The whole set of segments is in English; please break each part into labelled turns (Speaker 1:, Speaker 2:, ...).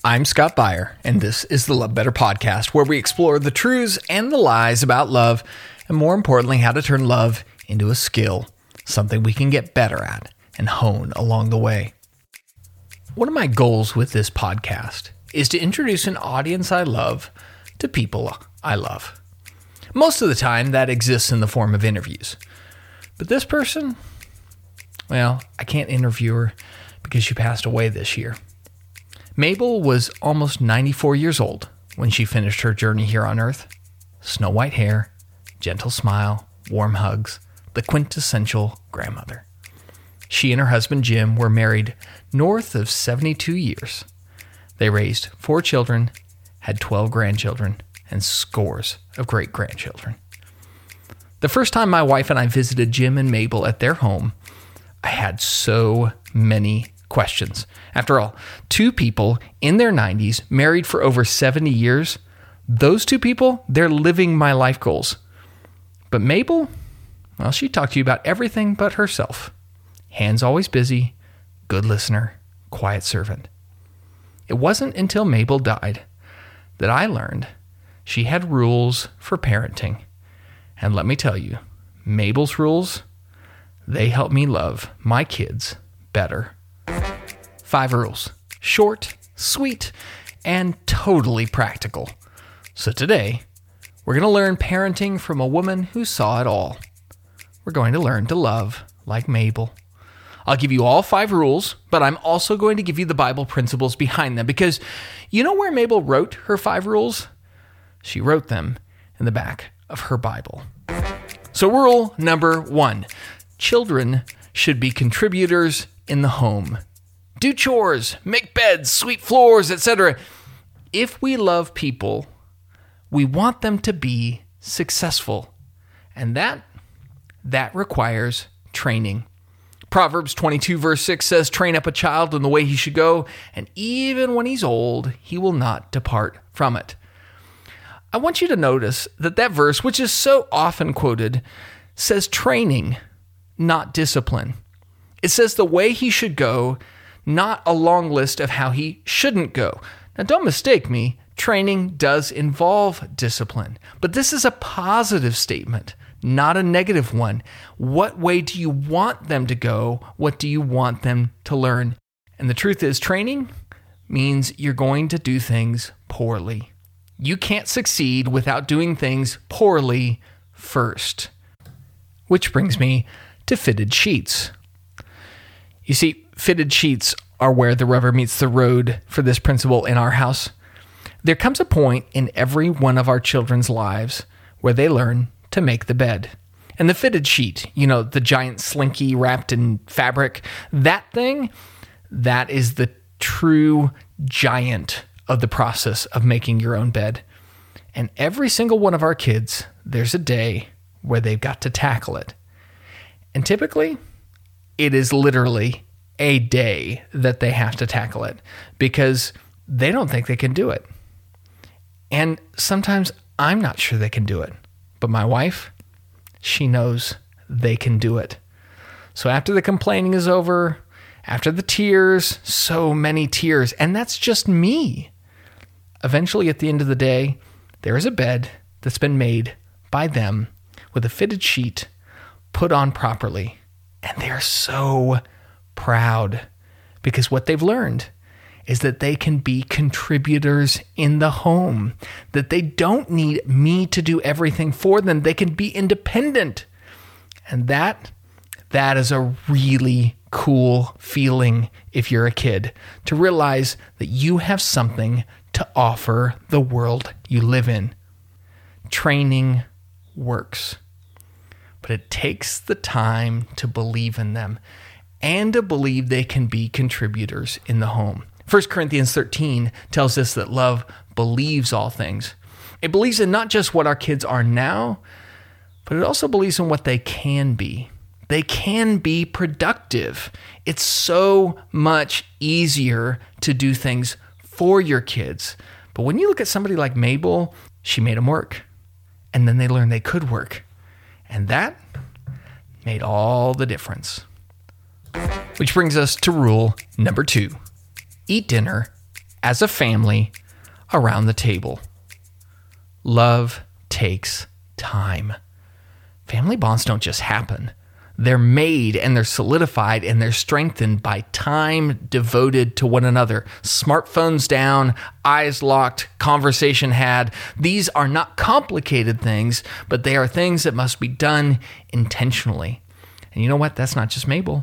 Speaker 1: I'm Scott Beyer, and this is the Love Better podcast, where we explore the truths and the lies about love, and more importantly, how to turn love into a skill, something we can get better at and hone along the way. One of my goals with this podcast is to introduce an audience I love to people I love. Most of the time, that exists in the form of interviews. But this person, well, I can't interview her because she passed away this year. Mabel was almost 94 years old when she finished her journey here on Earth. Snow white hair, gentle smile, warm hugs, the quintessential grandmother. She and her husband Jim were married north of 72 years. They raised 4 children, had 12 grandchildren, and scores of great-grandchildren. The first time my wife and I visited Jim and Mabel at their home, I had so many questions. After all, 2 people in their 90s, married for over 70 years, those 2 people, they're living my life goals. But Mabel, well, she talked to you about everything but herself. Hands always busy, good listener, quiet servant. It wasn't until Mabel died that I learned she had rules for parenting. And let me tell you, Mabel's rules, they help me love my kids better. 5 rules. Short, sweet, and totally practical. So today, we're going to learn parenting from a woman who saw it all. We're going to learn to love like Mabel. I'll give you all 5 rules, but I'm also going to give you the Bible principles behind them, because you know where Mabel wrote her 5 rules? She wrote them in the back of her Bible. So rule number 1, children should be contributors in the home. Do chores, make beds, sweep floors, etc. If we love people, we want them to be successful. And that requires training. Proverbs 22 verse 6 says, "Train up a child in the way he should go, and even when he's old, he will not depart from it." I want you to notice that verse, which is so often quoted, says training, not discipline. It says the way he should go, not a long list of how he shouldn't go. Now, don't mistake me. Training does involve discipline, but this is a positive statement, not a negative one. What way do you want them to go? What do you want them to learn? And the truth is, training means you're going to do things poorly. You can't succeed without doing things poorly first. Which brings me to fitted sheets. You see, fitted sheets are where the rubber meets the road for this principle in our house. There comes a point in every one of our children's lives where they learn to make the bed. And the fitted sheet, the giant slinky wrapped in fabric, that thing, that is the true giant of the process of making your own bed. And every single one of our kids, there's a day where they've got to tackle it. And typically, it is literally a day that they have to tackle it because they don't think they can do it. And sometimes I'm not sure they can do it. But my wife, she knows they can do it. So after the complaining is over, after the tears, so many tears, and that's just me. Eventually, at the end of the day, there is a bed that's been made by them with a fitted sheet put on properly. And they're so proud because what they've learned is that they can be contributors in the home, that they don't need me to do everything for them. They can be independent. And that is a really cool feeling if you're a kid, to realize that you have something to offer the world you live in. Training works, but it takes the time to believe in them and to believe they can be contributors in the home. 1 Corinthians 13 tells us that love believes all things. It believes in not just what our kids are now, but it also believes in what they can be. They can be productive. It's so much easier to do things for your kids. But when you look at somebody like Mabel, she made them work. And then they learned they could work. And that made all the difference. Which brings us to rule number 2. Eat dinner as a family around the table. Love takes time. Family bonds don't just happen. They're made and they're solidified and they're strengthened by time devoted to one another. Smartphones down, eyes locked, conversation had. These are not complicated things, but they are things that must be done intentionally. And you know what? That's not just Mabel.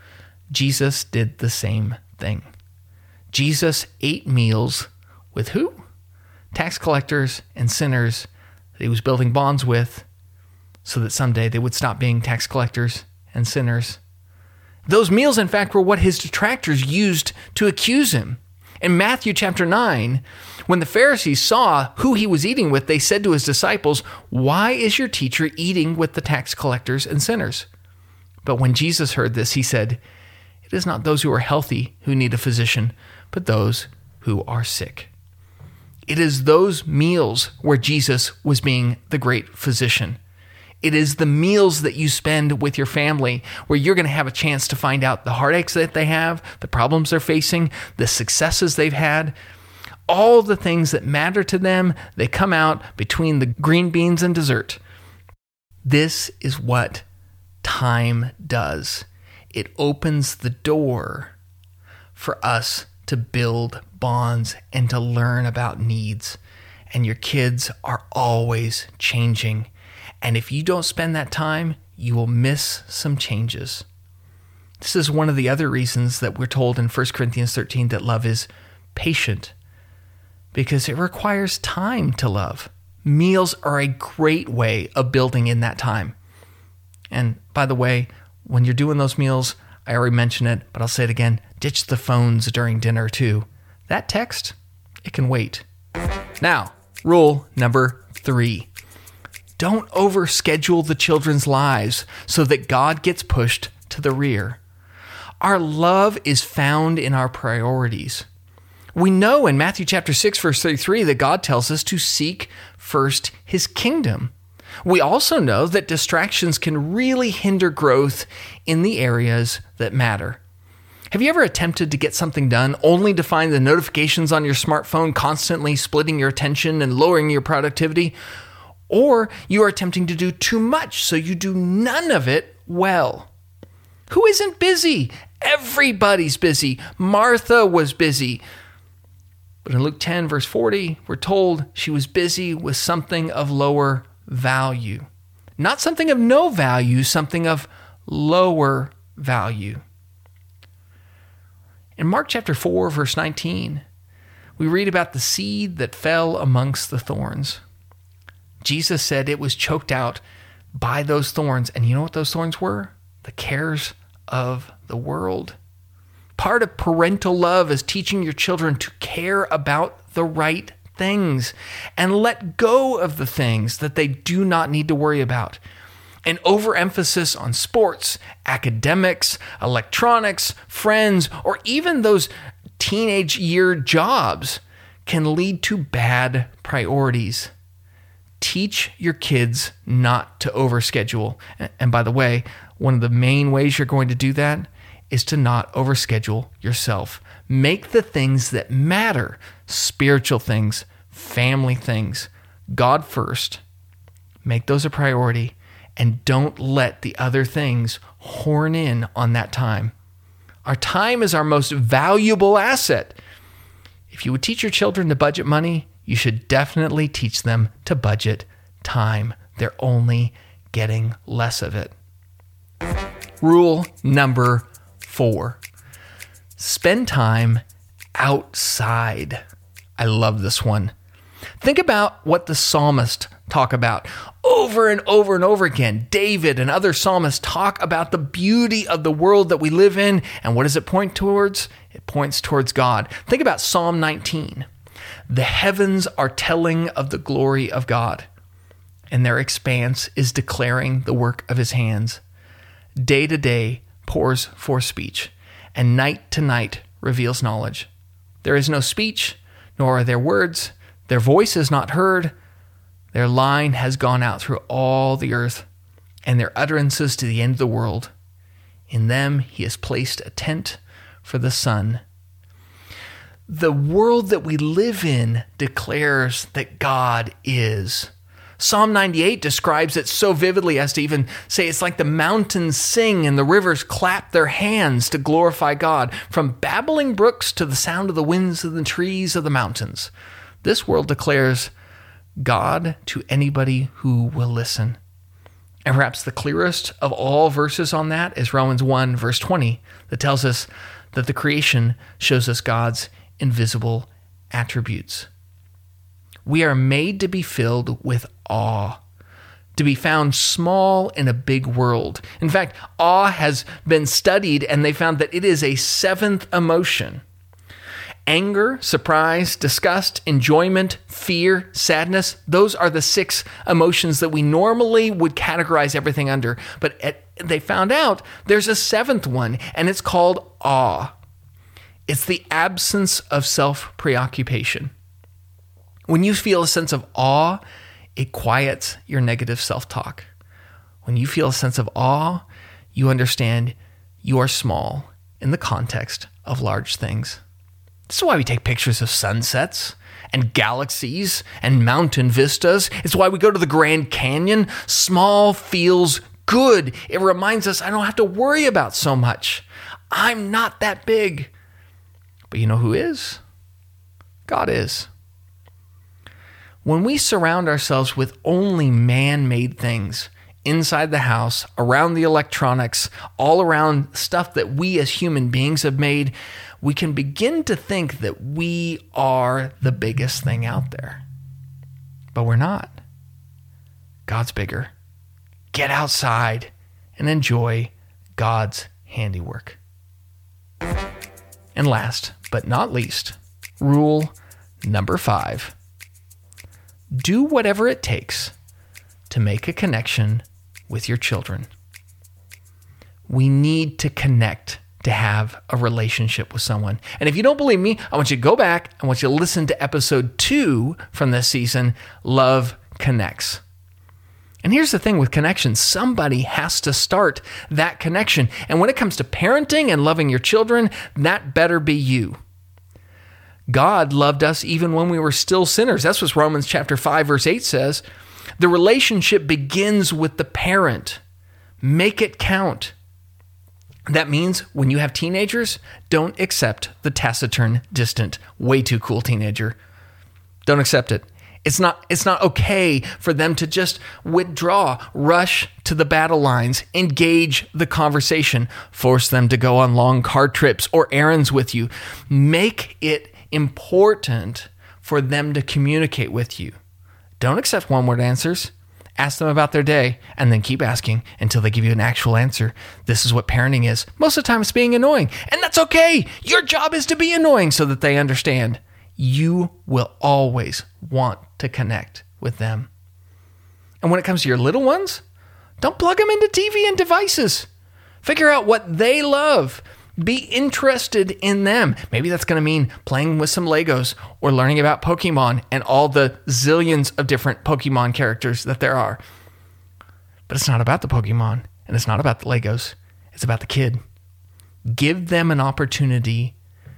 Speaker 1: Jesus did the same thing. Jesus ate meals with who? Tax collectors and sinners that he was building bonds with, so that someday they would stop being tax collectors and sinners. Those meals, in fact, were what his detractors used to accuse him. In Matthew chapter 9, when the Pharisees saw who he was eating with, they said to his disciples, "Why is your teacher eating with the tax collectors and sinners?" But when Jesus heard this, he said, "It is not those who are healthy who need a physician, but those who are sick." It is those meals where Jesus was being the great physician. It is the meals that you spend with your family where you're going to have a chance to find out the heartaches that they have, the problems they're facing, the successes they've had. All the things that matter to them, they come out between the green beans and dessert. This is what time does. It opens the door for us to build bonds and to learn about needs. And your kids are always changing. And if you don't spend that time, you will miss some changes. This is one of the other reasons that we're told in 1 Corinthians 13 that love is patient, because it requires time to love. Meals are a great way of building in that time. And by the way, when you're doing those meals, I already mentioned it, but I'll say it again, ditch the phones during dinner too. That text, it can wait. Now, rule number 3. Don't overschedule the children's lives so that God gets pushed to the rear. Our love is found in our priorities. We know in Matthew chapter 6, verse 33, that God tells us to seek first his kingdom. We also know that distractions can really hinder growth in the areas that matter. Have you ever attempted to get something done only to find the notifications on your smartphone constantly splitting your attention and lowering your productivity? Or you are attempting to do too much, so you do none of it well. Who isn't busy? Everybody's busy. Martha was busy. But in Luke 10, verse 40, we're told she was busy with something of lower value. Not something of no value, something of lower value. In Mark chapter 4, verse 19, we read about the seed that fell amongst the thorns. Jesus said it was choked out by those thorns. And you know what those thorns were? The cares of the world. Part of parental love is teaching your children to care about the right things and let go of the things that they do not need to worry about. An overemphasis on sports, academics, electronics, friends, or even those teenage year jobs can lead to bad priorities. Teach your kids not to overschedule. And by the way, one of the main ways you're going to do that is to not overschedule yourself. Make the things that matter, spiritual things, family things, God first. Make those a priority, and don't let the other things horn in on that time. Our time is our most valuable asset. If you would teach your children to budget money, you should definitely teach them to budget time. They're only getting less of it. Rule number 4. Spend time outside. I love this one. Think about what the psalmists talk about over and over and over again. David and other psalmists talk about the beauty of the world that we live in. And what does it point towards? It points towards God. Think about Psalm 19. The heavens are telling of the glory of God, and their expanse is declaring the work of his hands. Day to day pours forth speech, and night to night reveals knowledge. There is no speech, nor are there words. Their voice is not heard. Their line has gone out through all the earth, and their utterances to the end of the world. In them he has placed a tent for the sun. The world that we live in declares that God is. Psalm 98 describes it so vividly as to even say it's like the mountains sing and the rivers clap their hands to glorify God, from babbling brooks to the sound of the winds of the trees of the mountains. This world declares God to anybody who will listen. And perhaps the clearest of all verses on that is Romans 1, verse 20, that tells us that the creation shows us God's invisible attributes. We are made to be filled with awe, to be found small in a big world. In fact, awe has been studied, and they found that it is a seventh emotion. Anger, surprise, disgust, enjoyment, fear, sadness, those are the 6 emotions that we normally would categorize everything under. But they found out there's a 7th one, and it's called awe. It's the absence of self-preoccupation. When you feel a sense of awe, it quiets your negative self-talk. When you feel a sense of awe, you understand you are small in the context of large things. This is why we take pictures of sunsets and galaxies and mountain vistas. It's why we go to the Grand Canyon. Small feels good. It reminds us I don't have to worry about so much. I'm not that big. But you know who is? God is. When we surround ourselves with only man-made things, inside the house, around the electronics, all around stuff that we as human beings have made, we can begin to think that we are the biggest thing out there. But we're not. God's bigger. Get outside and enjoy God's handiwork. And last but not least, rule number 5. Do whatever it takes to make a connection with your children. We need to connect to have a relationship with someone. And if you don't believe me, I want you to go back. I want you to listen to episode 2 from this season, Love Connects. And here's the thing with connection. Somebody has to start that connection. And when it comes to parenting and loving your children, that better be you. God loved us even when we were still sinners. That's what Romans chapter 5, verse 8 says. The relationship begins with the parent. Make it count. That means when you have teenagers, don't accept the taciturn, distant, way too cool teenager. Don't accept it. It's not okay for them to just withdraw, rush to the battle lines, engage the conversation, force them to go on long car trips or errands with you. Make it important for them to communicate with you. Don't accept one-word answers. Ask them about their day and then keep asking until they give you an actual answer. This is what parenting is. Most of the time it's being annoying, and that's okay. Your job is to be annoying so that they understand. You will always want to connect with them. And when it comes to your little ones, don't plug them into TV and devices. Figure out what they love. Be interested in them. Maybe that's going to mean playing with some Legos or learning about Pokemon and all the zillions of different Pokemon characters that there are. But it's not about the Pokemon, and it's not about the Legos. It's about the kid. Give them an opportunity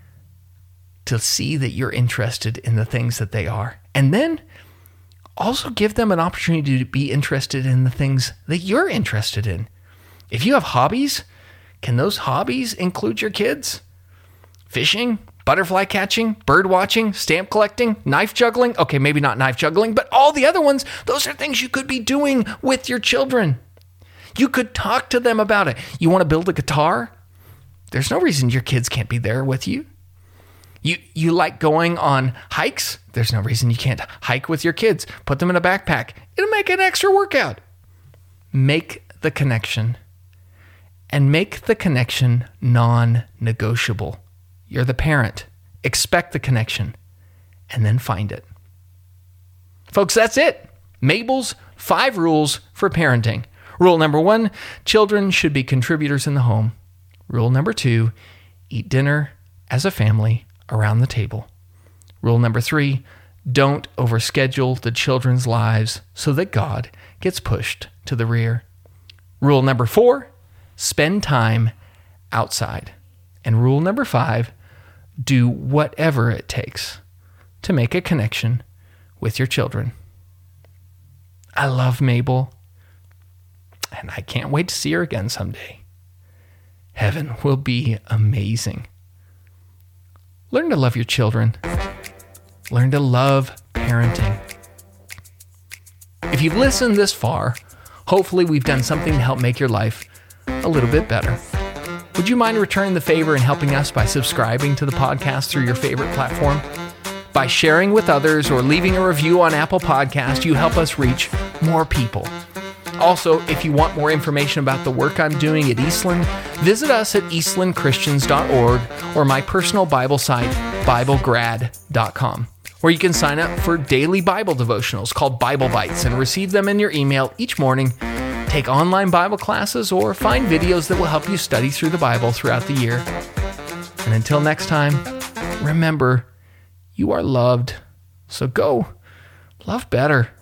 Speaker 1: to see that you're interested in the things that they are. And then also give them an opportunity to be interested in the things that you're interested in. If you have hobbies, can those hobbies include your kids? Fishing, butterfly catching, bird watching, stamp collecting, knife juggling? Okay, maybe not knife juggling, but all the other ones, those are things you could be doing with your children. You could talk to them about it. You want to build a guitar? There's no reason your kids can't be there with you. You like going on hikes? There's no reason you can't hike with your kids. Put them in a backpack. It'll make an extra workout. Make the connection. And make the connection non-negotiable. You're the parent. Expect the connection. And then find it. Folks, that's it. Mabel's 5 rules for parenting. Rule number 1, children should be contributors in the home. Rule number 2, eat dinner as a family around the table. Rule number 3, don't overschedule the children's lives so that God gets pushed to the rear. Rule number 4, spend time outside. And rule number 5, do whatever it takes to make a connection with your children. I love Mabel, and I can't wait to see her again someday. Heaven will be amazing. Learn to love your children. Learn to love parenting. If you've listened this far, hopefully we've done something to help make your life a little bit better. Would you mind returning the favor and helping us by subscribing to the podcast through your favorite platform? By sharing with others or leaving a review on Apple Podcasts, you help us reach more people. Also, if you want more information about the work I'm doing at Eastland, visit us at eastlandchristians.org or my personal Bible site, BibleGrad.com, where you can sign up for daily Bible devotionals called Bible Bites and receive them in your email each morning, take online Bible classes, or find videos that will help you study through the Bible throughout the year. And until next time, remember, you are loved, so go love better.